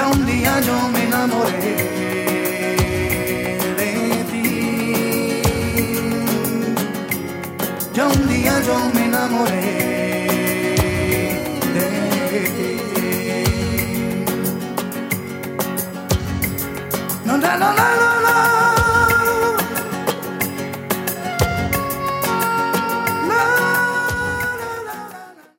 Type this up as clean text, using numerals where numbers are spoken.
un día yo me enamoré de ti. Ya un día yo me enamoré de ti. No, no, no, no, no, no.